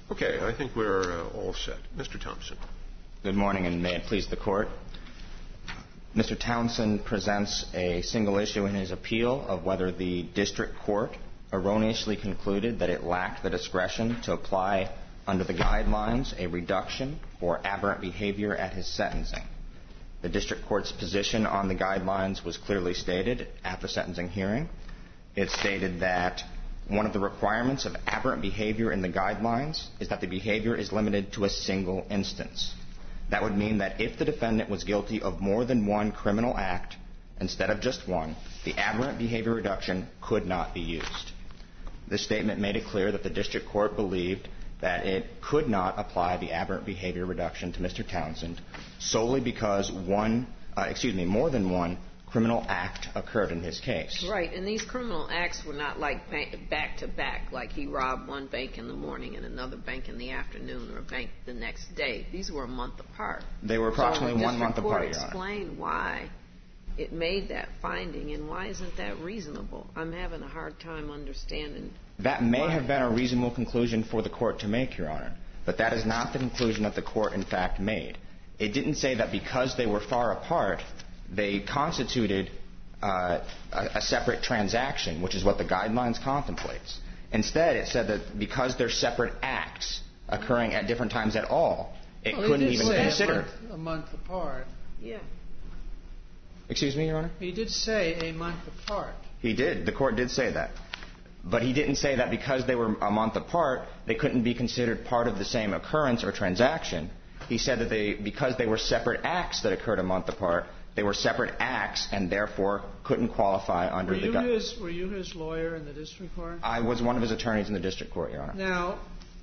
Okay, I think we're all set. Mr. Thompson. Good morning, and may it please the Court. Mr. Townsend presents a single issue in his appeal of whether the district court erroneously concluded that it lacked the discretion to apply under the guidelines a reduction for aberrant behavior at his sentencing. The district court's position on the guidelines was clearly stated at the sentencing hearing. It stated that one of the requirements of aberrant behavior in the guidelines is that the behavior is limited to a single instance. That would mean that if the defendant was guilty of more than one criminal act instead of just one, the aberrant behavior reduction could not be used. This statement made it clear that the district court believed that it could not apply the aberrant behavior reduction to Mr. Townsend solely because more than one criminal act occurred in his case. Right, and these criminal acts were not like back to back, like he robbed one bank in the morning and another bank in the afternoon or a bank the next day. These were a month apart. They were approximately 1 month apart, Your Honor. Explain why it made that finding, and why isn't that reasonable? I'm having a hard time understanding. That may have been a reasonable conclusion for the court to make, Your Honor, but that is not the conclusion that the court in fact made. It didn't say that because they were far apart, they constituted a separate transaction, which is what the guidelines contemplates. Instead, it said that because they're separate acts occurring at different times at all, it couldn't even consider a month apart. Yeah. Excuse me, Your Honor? He did say a month apart. He did. The court did say that. But he didn't say that because they were a month apart, they couldn't be considered part of the same occurrence or transaction. He said that because they were separate acts that occurred a month apart, they were separate acts and therefore couldn't qualify under the guidelines. Were you his lawyer in the district court? I was one of his attorneys in the district court, Your Honor. Now,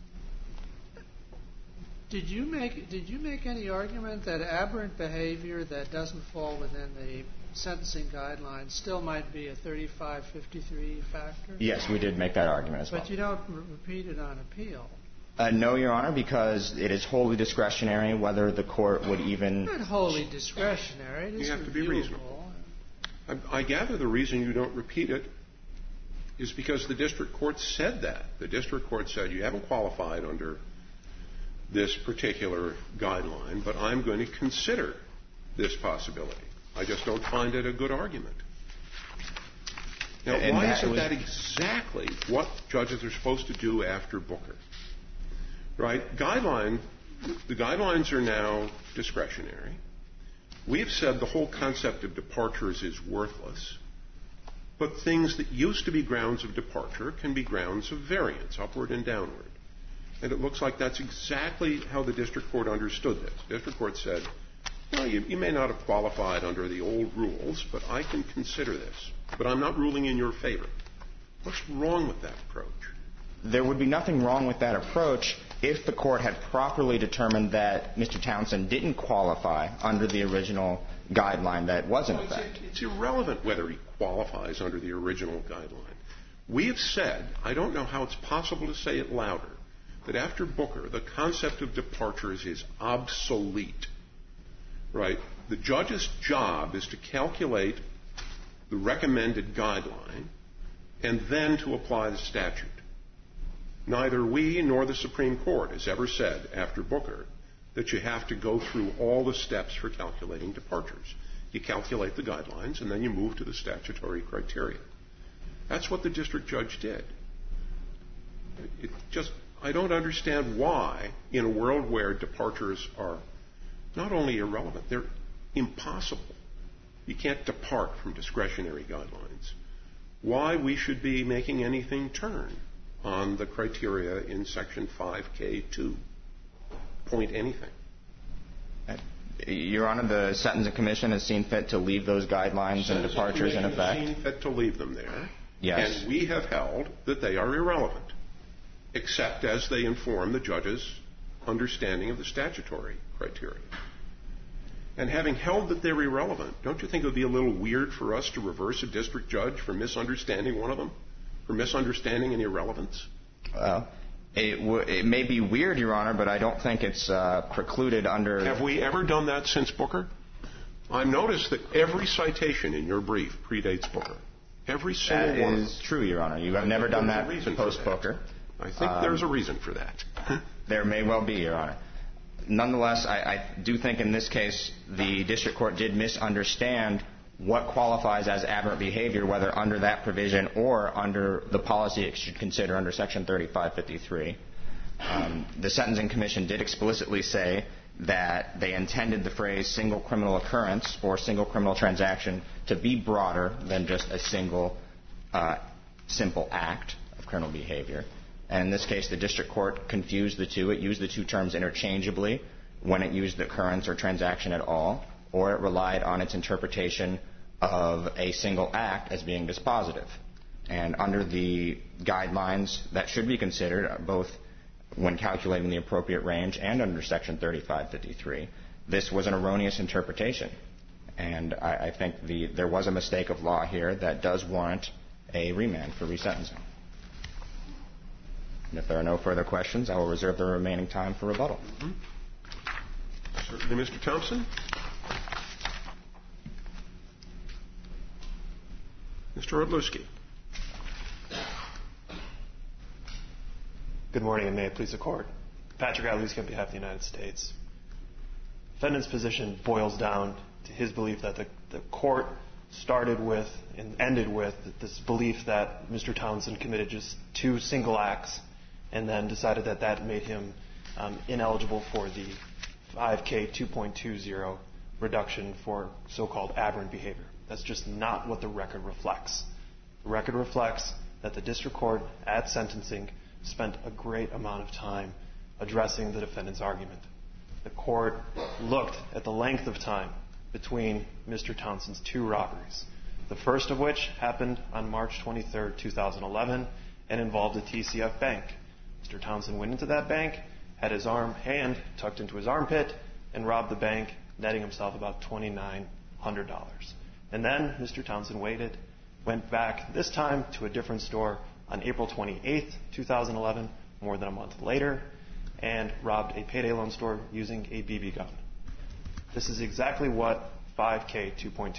did you make any argument that aberrant behavior that doesn't fall within the sentencing guidelines still might be a 3553 factor? Yes, we did make that argument as well. But you don't repeat it on appeal. No, Your Honor, because it is wholly discretionary whether the court would even... Not wholly discretionary. It is you have to be reasonable. I gather the reason you don't repeat it is because the district court said that. The district court said you haven't qualified under this particular guideline, but I'm going to consider this possibility. I just don't find it a good argument. Now, why isn't that exactly what judges are supposed to do after Booker? Right? The guidelines are now discretionary. We've said the whole concept of departures is worthless, but things that used to be grounds of departure can be grounds of variance, upward and downward. And it looks like that's exactly how the district court understood this. The district court said, well, you may not have qualified under the old rules, but I can consider this. But I'm not ruling in your favor. What's wrong with that approach? There would be nothing wrong with that approach if the court had properly determined that Mr. Townsend didn't qualify under the original guideline that was in effect. It's irrelevant whether he qualifies under the original guideline. We have said, I don't know how it's possible to say it louder, that after Booker, the concept of departures is obsolete. Right? The judge's job is to calculate the recommended guideline and then to apply the statute. Neither we nor the Supreme Court has ever said after Booker that you have to go through all the steps for calculating departures. You calculate the guidelines and then you move to the statutory criteria. That's what the district judge did. I don't understand why, in a world where departures are not only irrelevant, they're impossible. You can't depart from discretionary guidelines. Why we should be making anything turn on the criteria in Section 5K2. Point anything. Your Honor, the Sentencing Commission has seen fit to leave those guidelines and departures in effect. The Sentencing Commission has seen fit to leave them there. Yes. And we have held that they are irrelevant, except as they inform the judge's understanding of the statutory criteria. And having held that they're irrelevant, don't you think it would be a little weird for us to reverse a district judge for misunderstanding one of them? For misunderstanding an irrelevance? It may be weird, Your Honor, but I don't think it's precluded under... Have we ever done that since Booker? I noticed that every citation in your brief predates Booker. Every single one. That is true, Your Honor. You have never done that post-Booker. I think there's a reason for that. There may well be, Your Honor. Nonetheless, I do think in this case the district court did misunderstand what qualifies as aberrant behavior, whether under that provision or under the policy it should consider under Section 3553. The Sentencing Commission did explicitly say that they intended the phrase single criminal occurrence or single criminal transaction to be broader than just a single simple act of criminal behavior. And in this case, the district court confused the two. It used the two terms interchangeably when it used the occurrence or transaction at all, or it relied on its interpretation of a single act as being dispositive. And under the guidelines that should be considered, both when calculating the appropriate range and under Section 3553, this was an erroneous interpretation. And I think there was a mistake of law here that does warrant a remand for resentencing. And if there are no further questions, I will reserve the remaining time for rebuttal. Certainly, Mr. Thompson. Mr. Rodlewski. Good morning, and may it please the Court. Patrick Rodlewski on behalf of the United States. Defendant's position boils down to his belief that the Court started with and ended with this belief that Mr. Townsend committed just two single acts and then decided that that made him ineligible for the 5K 2.20 reduction for so-called aberrant behavior. That's just not what the record reflects. The record reflects that the district court at sentencing spent a great amount of time addressing the defendant's argument. The court looked at the length of time between Mr. Townsend's two robberies, the first of which happened on March 23, 2011, and involved a TCF bank. Mr. Townsend went into that bank, had his hand tucked into his armpit, and robbed the bank, netting himself about $2,900. And then Mr. Townsend went back, this time to a different store on April 28, 2011, more than a month later, and robbed a payday loan store using a BB gun. This is exactly what 5K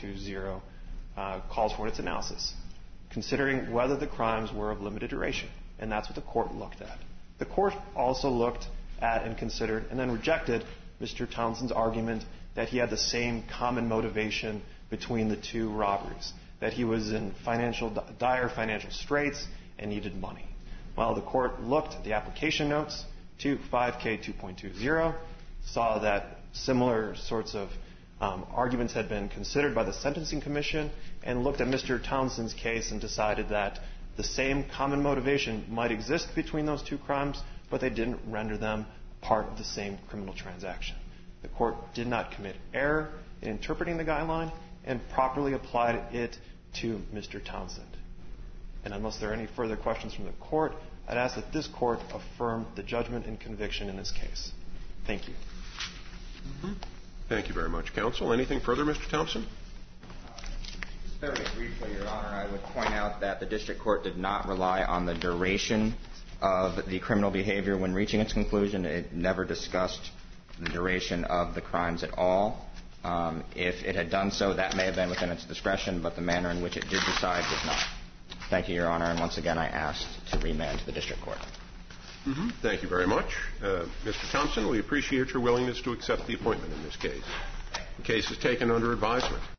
2.20 calls for in its analysis, considering whether the crimes were of limited duration. And that's what the court looked at. The court also looked at and considered and then rejected Mr. Townsend's argument that he had the same common motivation between the two robberies, that he was in dire financial straits and needed money. Well, the court looked at the application notes to 5K 2.20, saw that similar sorts of arguments had been considered by the Sentencing Commission, and looked at Mr. Townsend's case and decided that the same common motivation might exist between those two crimes, but they didn't render them part of the same criminal transaction. The court did not commit error in interpreting the guideline and properly applied it to Mr. Townsend. And unless there are any further questions from the court, I'd ask that this court affirm the judgment and conviction in this case. Thank you. Thank you very much, counsel. Anything further, Mr. Thompson? Very briefly, Your Honor, I would point out that the district court did not rely on the duration of the criminal behavior when reaching its conclusion. It never discussed the duration of the crimes at all. If it had done so, that may have been within its discretion, but the manner in which it did decide was not. Thank you, Your Honor, and once again I asked to remand to the district court. Thank you very much. Mr. Thompson, we appreciate your willingness to accept the appointment in this case. The case is taken under advisement.